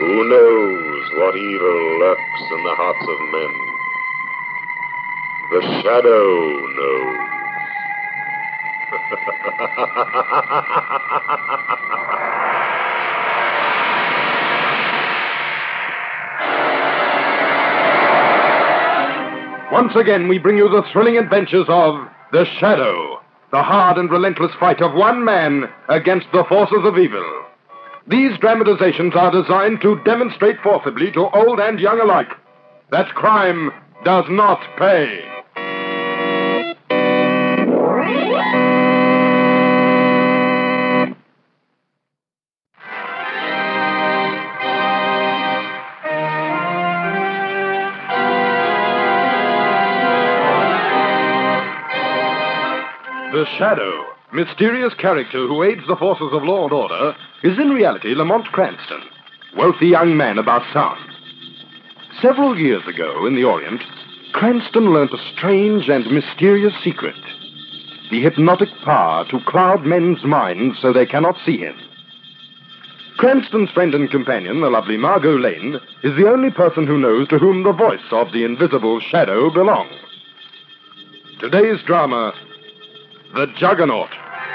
Who knows what evil lurks in the hearts of men? The Shadow knows. Once again, we bring you the thrilling adventures of The Shadow, the hard and relentless fight of one man against the forces of evil. These dramatizations are designed to demonstrate forcibly to old and young alike that crime does not pay. The Shadow, mysterious character who aids the forces of law and order, is in reality Lamont Cranston, wealthy young man about town. Several years ago in the Orient, Cranston learnt a strange and mysterious secret: the hypnotic power to cloud men's minds so they cannot see him. Cranston's friend and companion, the lovely Margot Lane, is the only person who knows to whom the voice of the invisible Shadow belongs. Today's drama, The Juggernaut.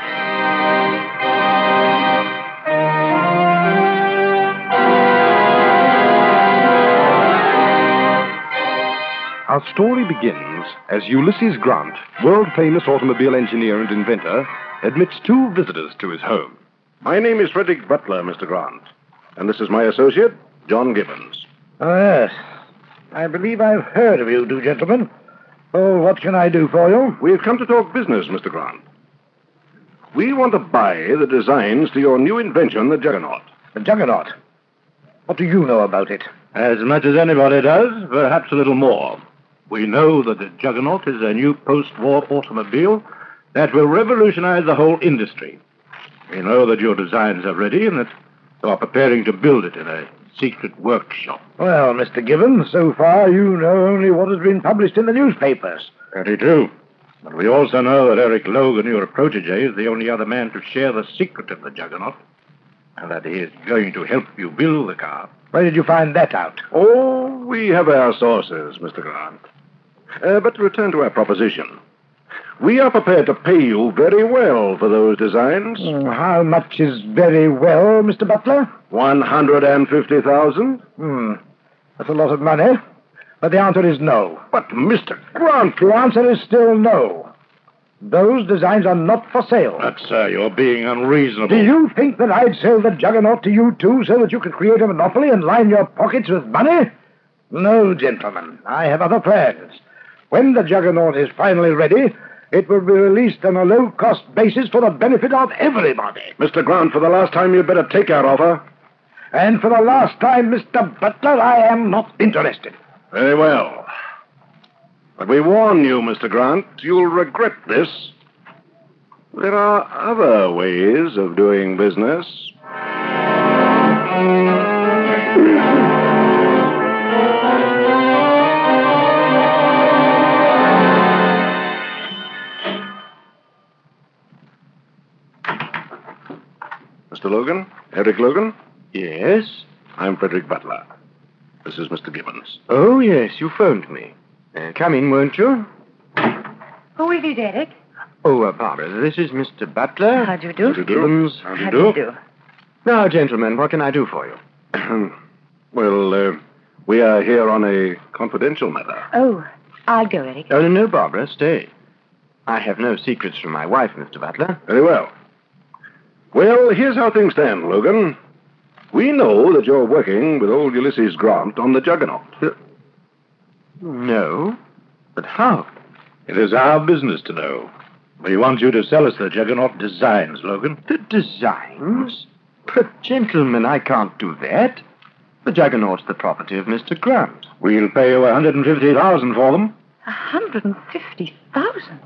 Our story begins as Ulysses Grant, world-famous automobile engineer and inventor, admits two visitors to his home. My name is Frederick Butler, Mr. Grant, and this is my associate, John Gibbons. Oh, yes. I believe I've heard of you two gentlemen. Oh, what can I do for you? We've come to talk business, Mr. Grant. We want to buy the designs to your new invention, the Juggernaut. The Juggernaut? What do you know about it? As much as anybody does, perhaps a little more. We know that the Juggernaut is a new post-war automobile that will revolutionize the whole industry. We know that your designs are ready and that you are preparing to build it in a secret workshop. Well, Mr. Gibbons, so far you know only what has been published in the newspapers. Very true. But we also know that Eric Logan, your protege, is the only other man to share the secret of the Juggernaut, and that he is going to help you build the car. Where did you find that out? Oh, we have our sources, Mr. Grant. But to return to our proposition. We are prepared to pay you very well for those designs. How much is very well, Mr. Butler? $150,000. That's a lot of money. But the answer is no. But, Mr. Grant... The answer is still no. Those designs are not for sale. But, sir, you're being unreasonable. Do you think that I'd sell the Juggernaut to you two so that you could create a monopoly and line your pockets with money? No, gentlemen. I have other plans. When the Juggernaut is finally ready, it will be released on a low-cost basis for the benefit of everybody. Mr. Grant, for the last time, you'd better take our offer. And for the last time, Mr. Butler, I am not interested. Very well. But we warn you, Mr. Grant, you'll regret this. There are other ways of doing business. Mr. Logan? Eric Logan? Yes? I'm Frederick Butler. This is Mr. Gibbons. Oh, yes, you phoned me. Come in, won't you? Who is it, Eric? Oh, Barbara, this is Mr. Butler. How do you do? Gibbons. How do you do? Now, gentlemen, what can I do for you? Well, we are here on a confidential matter. Oh, I'll go, Eric. Oh, no, Barbara, stay. I have no secrets from my wife, Mr. Butler. Very well. Well, here's how things stand, Logan. We know that you're working with old Ulysses Grant on the Juggernaut. No? But how? It is our business to know. We want you to sell us the Juggernaut designs, Logan. The designs? But, gentlemen, I can't do that. The Juggernaut's the property of Mr. Grant. We'll pay you $150,000 for them. $150,000?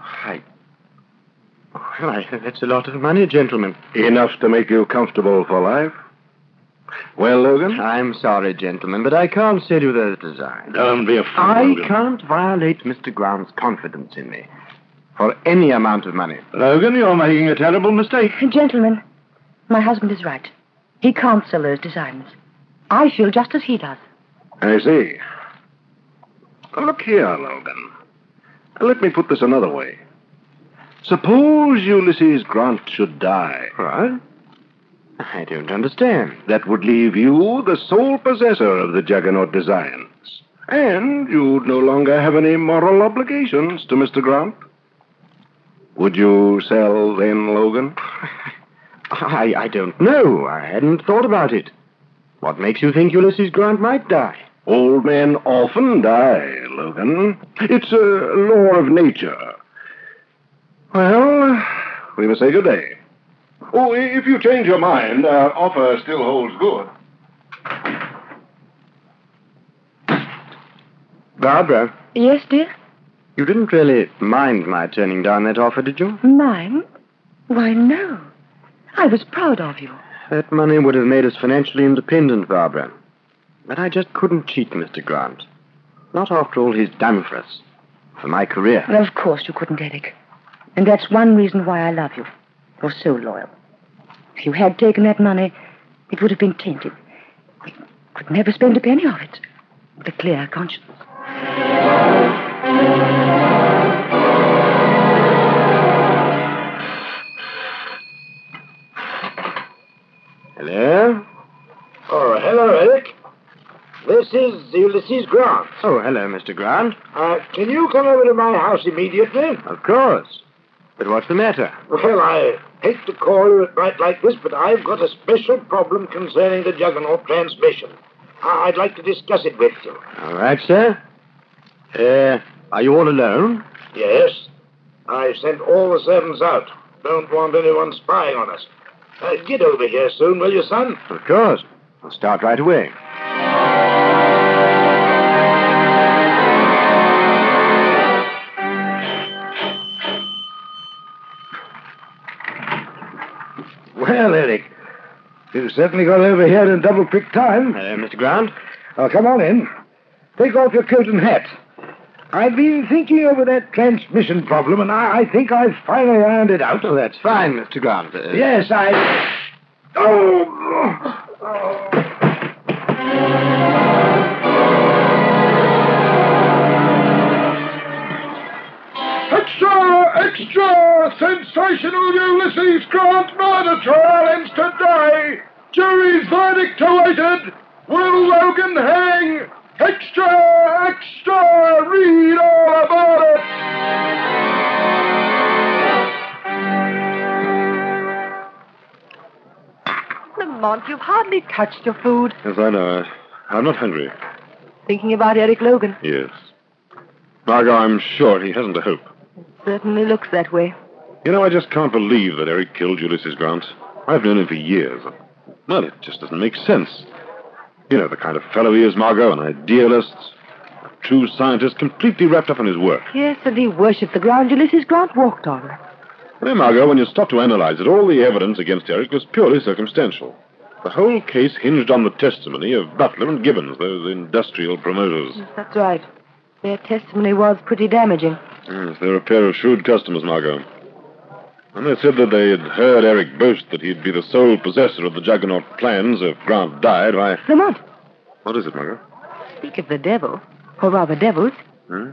Well, that's a lot of money, gentlemen. Enough to make you comfortable for life? Well, Logan? I'm sorry, gentlemen, but I can't sell you those designs. Don't be a fool, I Logan. can't violate Mr. Grant's confidence in me for any amount of money. Logan, you're making a terrible mistake. Gentlemen, my husband is right. He can't sell those designs. I feel just as he does. I see. Now, look here, Logan. Let me put this another way. Suppose Ulysses Grant should die. What? I don't understand. That would leave you the sole possessor of the Juggernaut designs. And you'd no longer have any moral obligations to Mr. Grant. Would you sell then, Logan? I don't know. I hadn't thought about it. What makes you think Ulysses Grant might die? Old men often die, Logan. It's a law of nature. Well, we must say good day. Oh, if you change your mind, our offer still holds good. Barbara, Yes, dear? you didn't really mind my turning down that offer, did you? Mine? Why, no. I was proud of you. That money would have made us financially independent, Barbara. But I just couldn't cheat Mr. Grant. Not after all he's done for us. For my career. Well, of course you couldn't, Eric. And that's one reason why I love you. You're so loyal. If you had taken that money, it would have been tainted. We could never spend a penny of it. With a clear conscience. Hello? Oh, hello, Eric. This is Ulysses Grant. Oh, hello, Mr. Grant. Can you come over to my house immediately? Of course. But what's the matter? Well, I hate to call you at night like this, but I've got a special problem concerning the Juggernaut transmission. I'd like to discuss it with you. All right, sir. Are you all alone? Yes. I've sent all the servants out. Don't want anyone spying on us. Get over here soon, will you, son? Of course. I'll start right away. Well, Eric, you certainly got over here in double quick time. Hello, Mr. Grant. Oh, come on in. Take off your coat and hat. I've been thinking over that transmission problem, and I think I've finally ironed it out. Oh, that's fine, Mr. Grant. Yes, I... Oh! Extra! Extra! Sensational Ulysses Grant murder trial ends today! Jury's verdict awaited! Will Logan hang? Extra! Extra! Read all about it! Lamont, you've hardly touched your food. Yes, I know. I'm not hungry. Thinking about Eric Logan. Yes. Margot, I'm sure he hasn't a hope. Certainly looks that way. You know, I just can't believe that Eric killed Ulysses Grant. I've known him for years. Well, it just doesn't make sense. You know the kind of fellow he is, Margot, an idealist, a true scientist, completely wrapped up in his work. Yes, and he worshipped the ground Ulysses Grant walked on. Well, Margot, when you stop to analyze it, all the evidence against Eric was purely circumstantial. The whole case hinged on the testimony of Butler and Gibbons, those industrial promoters. Yes, that's right. Their testimony was pretty damaging. Yes, they're a pair of shrewd customers, Margot. When they said that they had heard Eric boast that he'd be the sole possessor of the Juggernaut plans if Grant died, why... Lamont, What is it, Margot? speak of the devil, or rather devils. Hmm?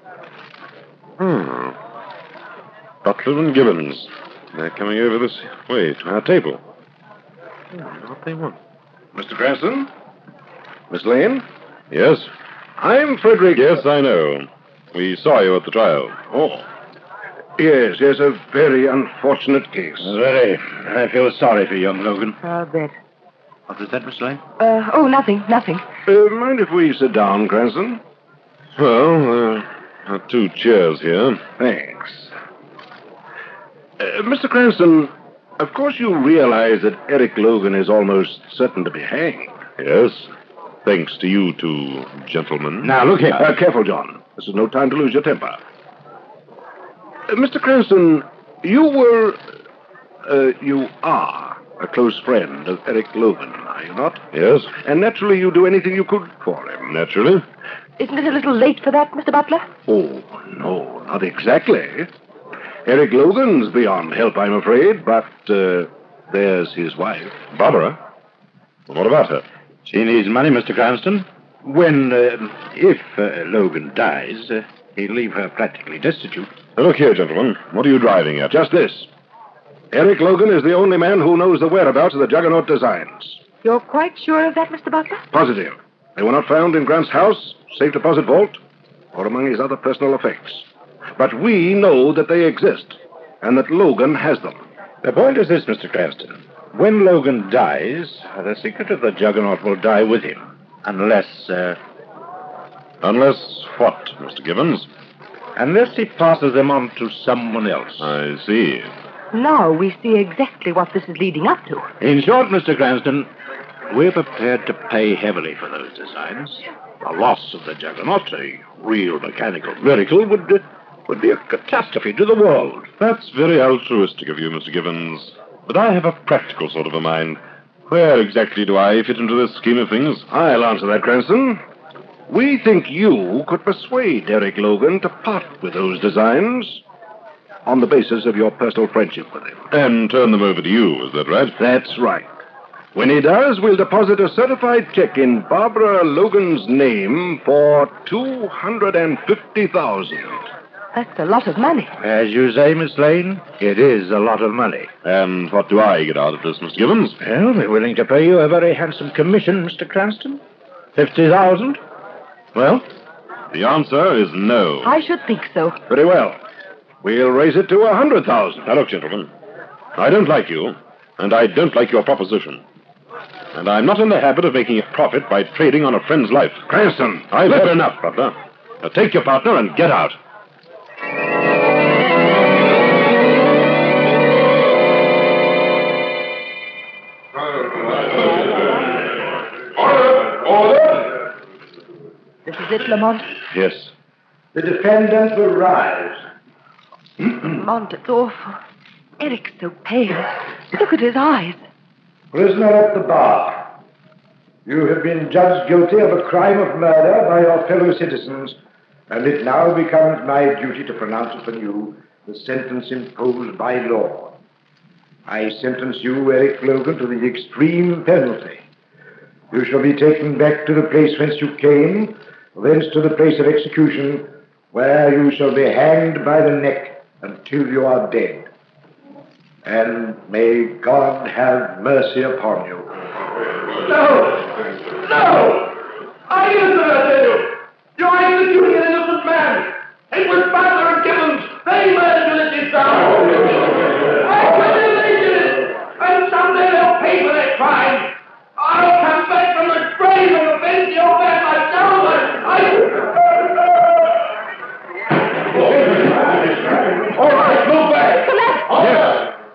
Butler and Gibbons. They're coming over this way to our table. What they want? Mr. Cranston? Miss Lane? Yes? I'm Frederick. Yes, I know. We saw you at the trial. Oh. Yes, a very unfortunate case. Very. I feel sorry for young Logan. I'll bet. What is that, Miss Lane? Nothing. Mind if we sit down, Cranston? Well, there are two chairs here. Thanks. Mr. Cranston, of course you realize that Eric Logan is almost certain to be hanged. Yes, thanks to you two gentlemen. Now, look here. Careful, John. This is no time to lose your temper. Mr. Cranston, you are a close friend of Eric Logan, are you not? Yes. And naturally you do anything you could for him. Naturally. Isn't it a little late for that, Mr. Butler? Oh, no, not exactly. Eric Logan's beyond help, I'm afraid, but there's his wife. Barbara? Well, what about her? He needs money, Mr. Cranston. If Logan dies, he'll leave her practically destitute. Look here, gentlemen. What are you driving at? Just this. Eric Logan is the only man who knows the whereabouts of the Juggernaut designs. You're quite sure of that, Mr. Butler? Positive. They were not found in Grant's house, safe deposit vault, or among his other personal effects. But we know that they exist, and that Logan has them. The point is this, Mr. Cranston. When Logan dies, the secret of the Juggernaut will die with him. Unless what, Mr. Gibbons? Unless he passes them on to someone else. I see. Now we see exactly what this is leading up to. In short, Mr. Cranston, we're prepared to pay heavily for those designs. The loss of the Juggernaut, a real mechanical miracle, would be a catastrophe to the world. That's very altruistic of you, Mr. Gibbons. But I have a practical sort of a mind. Where exactly do I fit into this scheme of things? I'll answer that, Cranston. We think you could persuade Eric Logan to part with those designs on the basis of your personal friendship with him. And turn them over to you, is that right? That's right. When he does, we'll deposit a certified check in Barbara Logan's name for $250,000. That's a lot of money. As you say, Miss Lane, it is a lot of money. And what do I get out of this, Mr. Gibbons? Well, we're willing to pay you a very handsome commission, Mr. Cranston. 50,000. Well? The answer is no. I should think so. Very well. We'll raise it to 100,000. Now, look, gentlemen. I don't like you, and I don't like your proposition. And I'm not in the habit of making a profit by trading on a friend's life. Cranston, I've had enough, Butler. Now, take your partner and get out. This is it, Lamont. Yes. The defendant will rise. Lamont, it's awful. Eric's so pale. Look at his eyes. Prisoner at the bar. You have been judged guilty of a crime of murder by your fellow citizens, and it now becomes my duty to pronounce upon you the sentence imposed by law. I sentence you, Eric Logan, to the extreme penalty. You shall be taken back to the place whence you came, thence to the place of execution, where you shall be hanged by the neck until you are dead. And may God have mercy upon you. No! I answer that to you! You're executing an innocent man! It was Butler and Gibbons! They murdered Ulysses Brown! I congratulate it! And someday they'll pay for their crime! I'll come back from the grave and avenge your man myself! All right, move back! Order!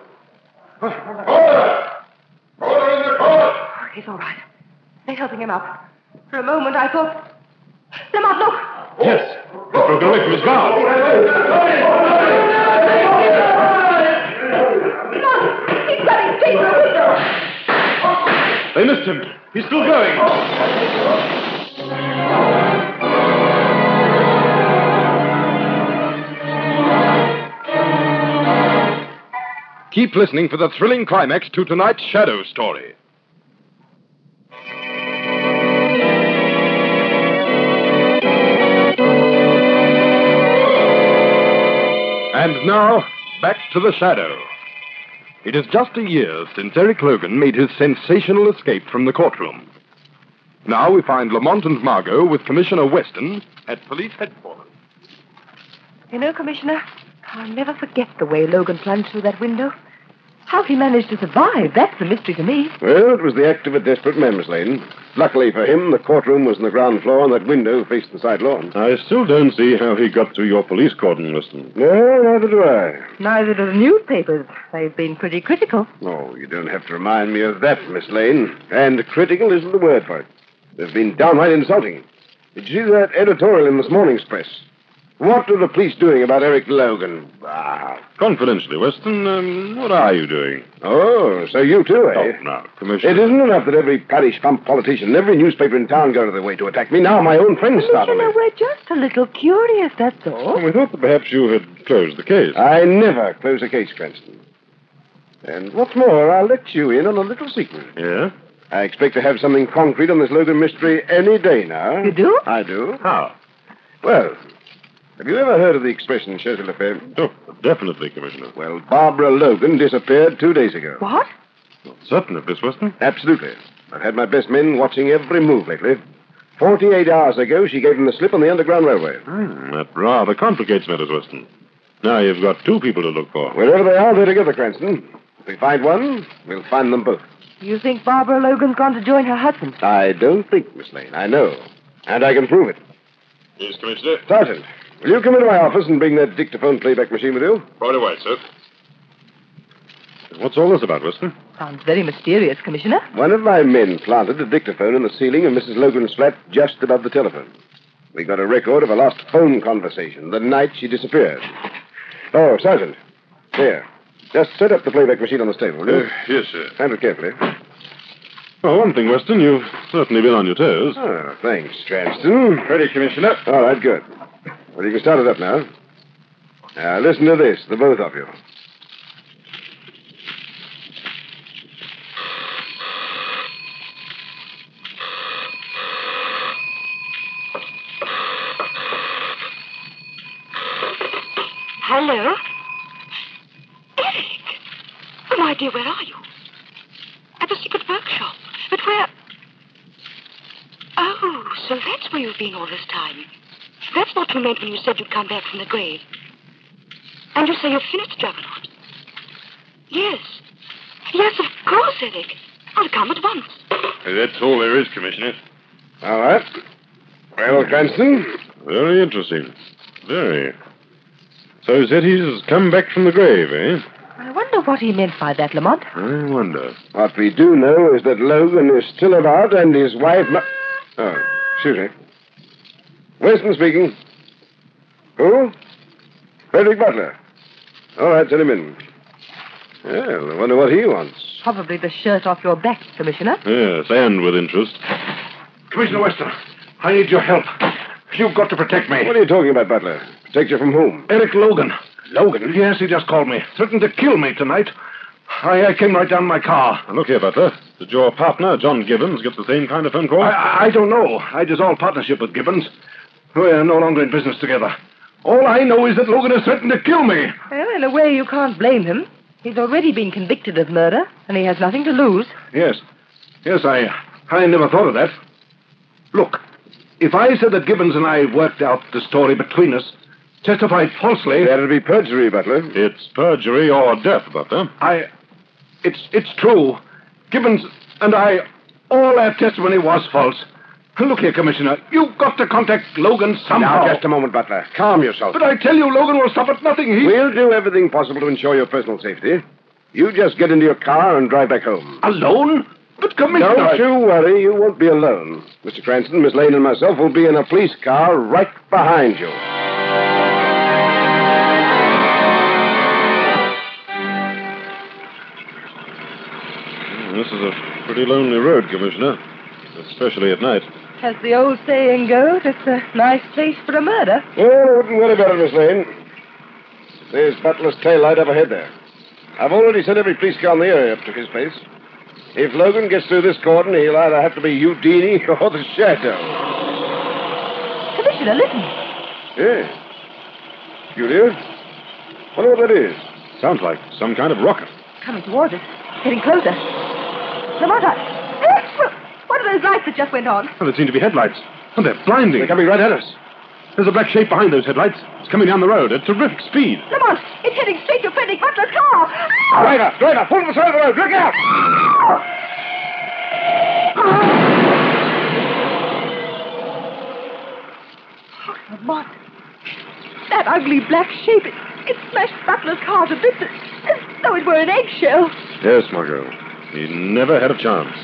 Order in the court! He's all right. They're helping him up. For a moment, I thought... Lamont, look! Yes. He's broken away from his guard. Lamont! He's running straight for the window! They missed him. He's still going. Keep listening for the thrilling climax to tonight's Shadow Story. And now, back to the Shadow. It is just a year since Eric Logan made his sensational escape from the courtroom. Now we find Lamont and Margot with Commissioner Weston at police headquarters. You know, Commissioner, I'll never forget the way Logan plunged through that window. How he managed to survive, that's a mystery to me. Well, it was the act of a desperate man, Miss Lane. Luckily for him, the courtroom was on the ground floor and that window faced the side lawn. I still don't see how he got through your police cordon, Weston. No, neither do I. Neither do the newspapers. They've been pretty critical. Oh, you don't have to remind me of that, Miss Lane. And critical isn't the word for it. They've been downright insulting. Did you see that editorial in this morning's press? What are the police doing about Eric Logan? Confidentially, Weston, what are you doing? Oh, so you too, eh? Oh, no, Commissioner. It isn't enough that every parish pump politician and every newspaper in town go to their way to attack me. Now my own friends start on me. Commissioner, we're just a little curious, that's all. We thought that perhaps you had closed the case. I never close a case, Cranston. And what's more, I'll let you in on a little secret. Yeah? I expect to have something concrete on this Logan mystery any day now. You do? I do. How? Well, have you ever heard of the expression chaise l'affaire? Oh, definitely, Commissioner. Well, Barbara Logan disappeared 2 days ago. What? Certain of this, Weston? Absolutely. I've had my best men watching every move lately. 48 hours ago, she gave them the slip on the Underground Railway. That rather complicates matters, Weston. Now you've got 2 people to look for. Wherever they are, they're together, Cranston. If we find one, we'll find them both. You think Barbara Logan's gone to join her husband? I don't think, Miss Lane. I know. And I can prove it. Yes, Commissioner. Sergeant, will you come into my office and bring that dictaphone playback machine with you? Right away, sir. What's all this about, Weston? Sounds very mysterious, Commissioner. One of my men planted a dictaphone in the ceiling of Mrs. Logan's flat just above the telephone. We got a record of a last phone conversation the night she disappeared. Oh, Sergeant. Here. Just set up the playback machine on this table, will you? Yes, sir. Handle it carefully. Well, one thing, Weston, you've certainly been on your toes. Oh, thanks, Cranston. Ready, Commissioner. All right, good. Well, you can start it up now. Now, listen to this, the both of you. Hello? Eric! Oh, my dear, where are you? At the secret workshop. But where... Oh, so that's where you've been all this time. That's what you meant when you said you'd come back from the grave. And you say you've finished Juggernaut. Yes. Yes, of course, Eric. I'll come at once. That's all there is, Commissioner. All right. Well, Cranston? Very interesting. Very. So he said he's come back from the grave, eh? I wonder what he meant by that, Lamont. I wonder. What we do know is that Logan is still about and his wife... Oh, excuse me. Winston speaking. Who? Frederick Butler. All right, send him in. Well, I wonder what he wants. Probably the shirt off your back, Commissioner. Yes, and with interest. Commissioner Weston, I need your help. You've got to protect me. What are you talking about, Butler? Protect you from whom? Eric Logan. Logan? Yes, he just called me. Threatened to kill me tonight. I came right down in my car. Now, look here, Butler. Did your partner, John Gibbons, get the same kind of phone call? I don't know. I dissolved partnership with Gibbons. We're no longer in business together. All I know is that Logan has threatened to kill me. Well, in a way, you can't blame him. He's already been convicted of murder, and he has nothing to lose. Yes. Yes, I never thought of that. Look, if I said that Gibbons and I worked out the story between us, testified falsely... That'd be perjury, Butler. It's perjury or death, Butler. It's true. Gibbons and I, all our testimony was false. Look here, Commissioner, you've got to contact Logan somehow. Now, just a moment, Butler. Calm yourself. But I tell you, Logan will stop at nothing. We'll do everything possible to ensure your personal safety. You just get into your car and drive back home. Alone? But, Commissioner... Don't you worry. You won't be alone. Mr. Cranston, Miss Lane, and myself will be in a police car right behind you. This is a pretty lonely road, Commissioner. Especially at night. As the old saying goes, it's a nice place for a murder. Well, I wouldn't worry about it, Miss Lane. There's Butler's taillight up ahead there. I've already sent every police car in the area up to his place. If Logan gets through this cordon, he'll either have to be Houdini or the Shadow. Commissioner, listen. Yeah. Julia? Wonder what that is. Sounds like some kind of rocket. Coming towards us. Getting closer. Lamont, what are those lights that just went on? Well, they seem to be headlights. And they're blinding. They're coming right at us. There's a black shape behind those headlights. It's coming down the road at terrific speed. Lamont, it's heading straight to Frederick Butler's car. Driver, pull to the side of the road. Look out! Lamont, that ugly black shape, it smashed Butler's car to bits as though it were an eggshell. Yes, Margot. He never had a chance.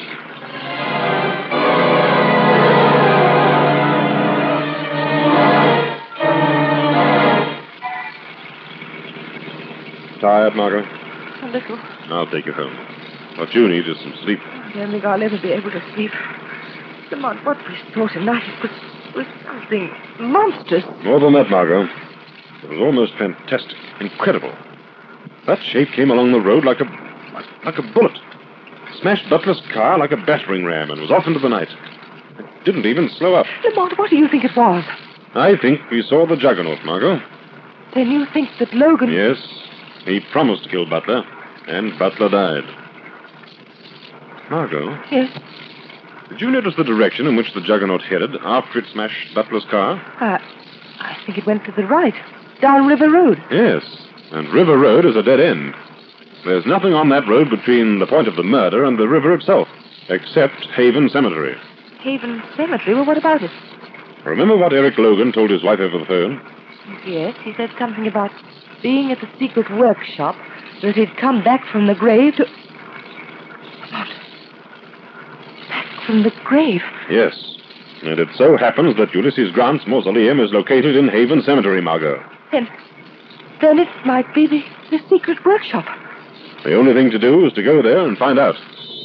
Tired, Margot? A little. I'll take you home. What you need is some sleep. I don't think I'll ever be able to sleep. Lamont, what we saw tonight was something monstrous. More than that, Margot. It was almost fantastic. Incredible. That shape came along the road like a bullet. smashed Butler's car like a battering ram and was off into the night. It didn't even slow up. Lamont, what do you think it was? I think we saw the Juggernaut, Margot. Then you think that Logan... Yes. He promised to kill Butler, and Butler died. Margot? Yes? Did you notice the direction in which the Juggernaut headed after it smashed Butler's car? I think it went to the right, down River Road. Yes, and River Road is a dead end. There's nothing on that road between the point of the murder and the river itself, except Haven Cemetery. Haven Cemetery? Well, what about it? Remember what Eric Logan told his wife over the phone? Yes, he said something about being at the secret workshop, that he'd come back from the grave to... What? Back from the grave? Yes. And it so happens that Ulysses Grant's mausoleum is located in Haven Cemetery, Margot. Then it might be the secret workshop. The only thing to do is to go there and find out.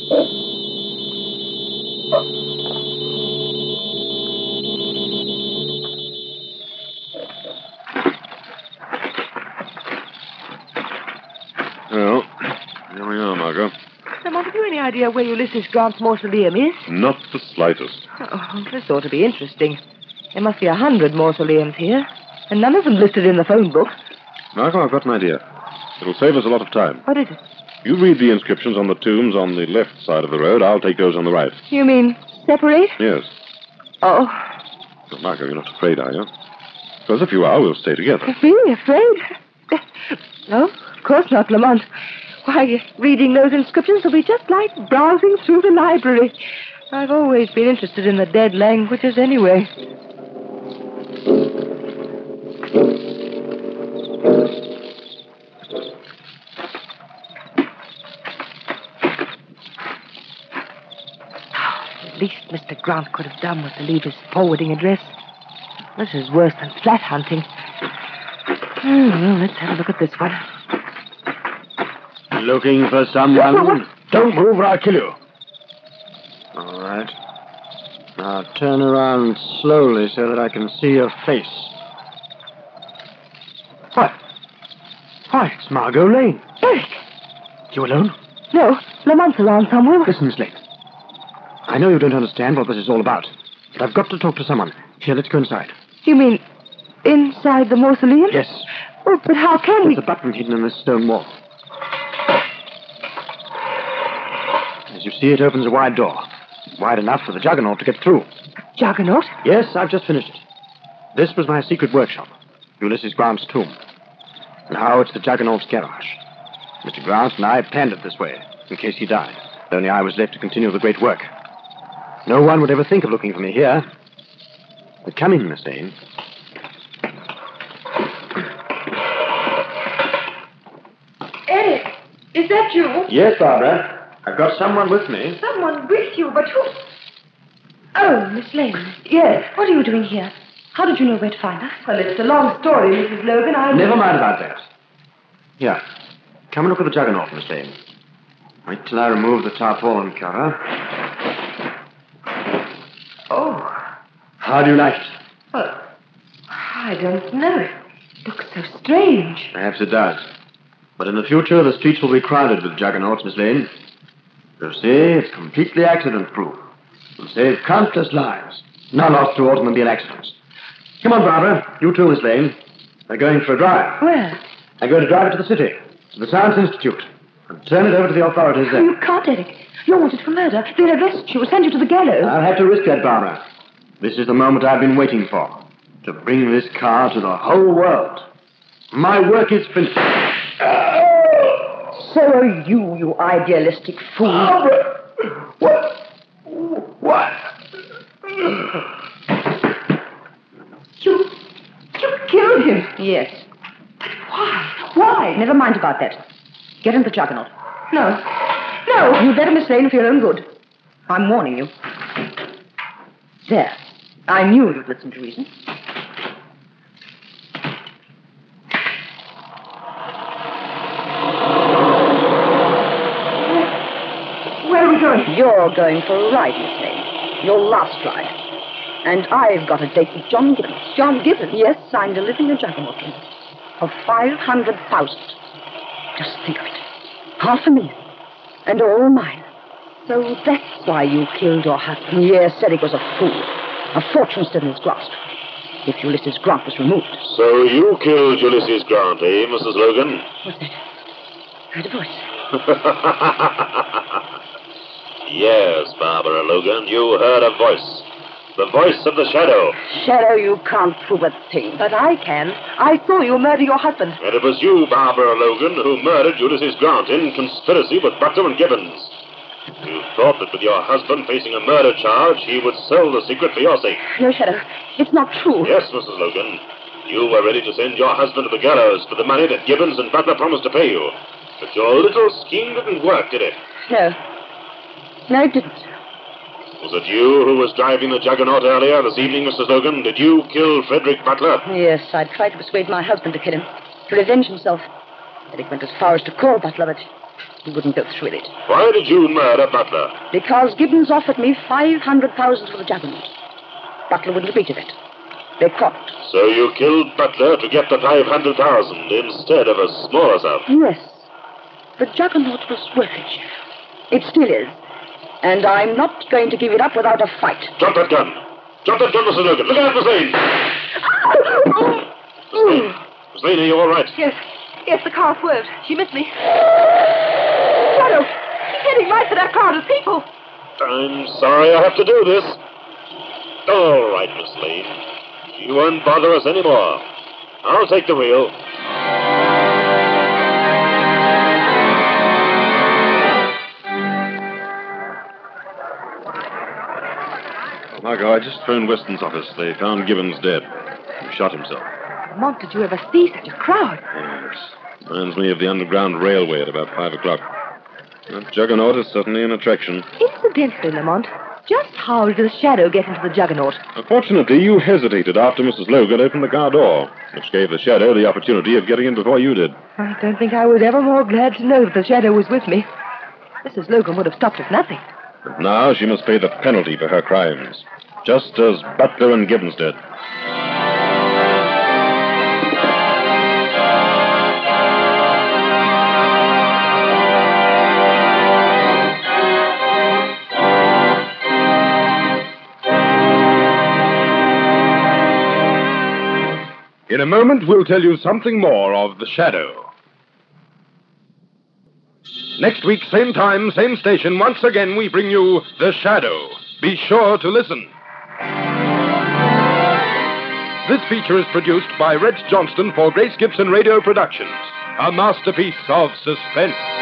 Well, here we are, Margot. Lamont, have you any idea where Ulysses Grant's mausoleum is? Not the slightest. Oh, this ought to be interesting. There must be 100 mausoleums here, and none of them listed in the phone book. Margot, I've got an idea. It'll save us a lot of time. What is it? You read the inscriptions on the tombs on the left side of the road. I'll take those on the right. You mean separate? Yes. Oh. But Margot, you're not afraid, are you? Because if you are, we'll stay together. Really afraid? No, of course not, Lamont. Why, reading those inscriptions will be just like browsing through the library. I've always been interested in the dead languages anyway. The least Mr. Grant could have done was to leave his forwarding address. This is worse than flat hunting. Well, let's have a look at this one. Looking for someone? Don't move or I'll kill you. All right. Now turn around slowly so that I can see your face. What? Why, it's Margot Lane. Eric! You alone? No, Lamont's around somewhere. Listen, Miss Lane. I know you don't understand what this is all about, but I've got to talk to someone. Here, let's go inside. You mean inside the mausoleum? Yes. Oh, but how can we... There's a button hidden in this stone wall. As you see, it opens a wide door. Wide enough for the Juggernaut to get through. Juggernaut? Yes, I've just finished it. This was my secret workshop, Ulysses Grant's tomb. Now it's the Juggernaut's garage. Mr. Grant and I planned it this way, in case he died. Only I was left to continue the great work. No one would ever think of looking for me here. But come in, Miss Lane. Eric, is that you? Yes, Barbara. I've got someone with me. Someone with you, but who? Oh, Miss Lane. Yes. What are you doing here? How did you know where to find us? Well, it's a long story, Mrs. Logan. Never mind about that. Here. Come and look at the Juggernaut, Miss Lane. Wait till I remove the tarpaulin cover. Oh. How do you like it? Well, I don't know. It looks so strange. Perhaps it does. But in the future, the streets will be crowded with Juggernauts, Miss Lane. You see, it's completely accident-proof. It'll save countless lives, now lost to automobile accidents. Come on, Barbara. You too, Miss Lane. We're going for a drive. Where? I'm going to drive it to the city, to the Science Institute, and turn it over to the authorities there. You can't, Eric. You're wanted for murder. They'll arrest you, send you to the gallows. I'll have to risk that, Barbara. This is the moment I've been waiting for, to bring this car to the whole world. My work is finished. So are you, you idealistic fool. What? You killed him. Yes. But why? Why? Never mind about that. Get in the Juggernaut. No. No. You'd better, Miss Lane, for your own good. I'm warning you. There. I knew you'd listen to reason. Where are we going? You're going for a ride, Miss Lane. Your last ride. And I've got a date with John Gibbons. John Gibbons? Yes, I'm delivering a Juggernaut to him. For 500,000. Just think of it. 500,000. And all mine. So that's why you killed your husband. Yes, Cedric was a fool. A fortune still in his grasp. If Ulysses Grant was removed. So you killed Ulysses Grant, eh, Mrs. Logan? What's that? I heard a voice. Yes, Barbara Logan, you heard a voice. The voice of the Shadow. Shadow, you can't prove a thing. But I can. I saw you murder your husband. And it was you, Barbara Logan, who murdered Ulysses Grant in conspiracy with Butler and Gibbons. You thought that with your husband facing a murder charge, he would sell the secret for your sake. No, Shadow. It's not true. Yes, Mrs. Logan. You were ready to send your husband to the gallows for the money that Gibbons and Butler promised to pay you. But your little scheme didn't work, did it? No. No, it didn't. Was it you who was driving the Juggernaut earlier this evening, Mrs. Logan? Did you kill Frederick Butler? Yes, I tried to persuade my husband to kill him, to revenge himself. Frederick went as far as to call Butler, but he wouldn't go through with it. Why did you murder Butler? Because Gibbons offered me $500,000 for the Juggernaut. Butler wouldn't agree to that. They caught. So you killed Butler to get the $500,000 instead of a smaller sum? Yes. The Juggernaut was worth it, Sheriff. It still is. And I'm not going to give it up without a fight. Drop that gun. Drop that gun, Mrs. Logan. Look out, Miss Lane. Miss Lane, are you all right? Yes. Yes, the car swerved. She missed me. Shadow! She's heading right for that crowd of people. I'm sorry I have to do this. All right, Miss Lane. You won't bother us anymore. I'll take the wheel. Margot, I just phoned Weston's office. They found Gibbons dead. He shot himself. Lamont, did you ever see such a crowd? Yes. Reminds me of the Underground Railway at about 5 o'clock. That Juggernaut is certainly an attraction. Incidentally, Lamont, just how did the Shadow get into the Juggernaut? Fortunately, you hesitated after Mrs. Logan opened the car door, which gave the Shadow the opportunity of getting in before you did. I don't think I was ever more glad to know that the Shadow was with me. Mrs. Logan would have stopped at nothing. But now she must pay the penalty for her crimes, just as Butler and Gibbons did. In a moment, we'll tell you something more of The Shadow. Next week, same time, same station, once again we bring you The Shadow. Be sure to listen. This feature is produced by Reg Johnston for Grace Gibson Radio Productions, a masterpiece of suspense.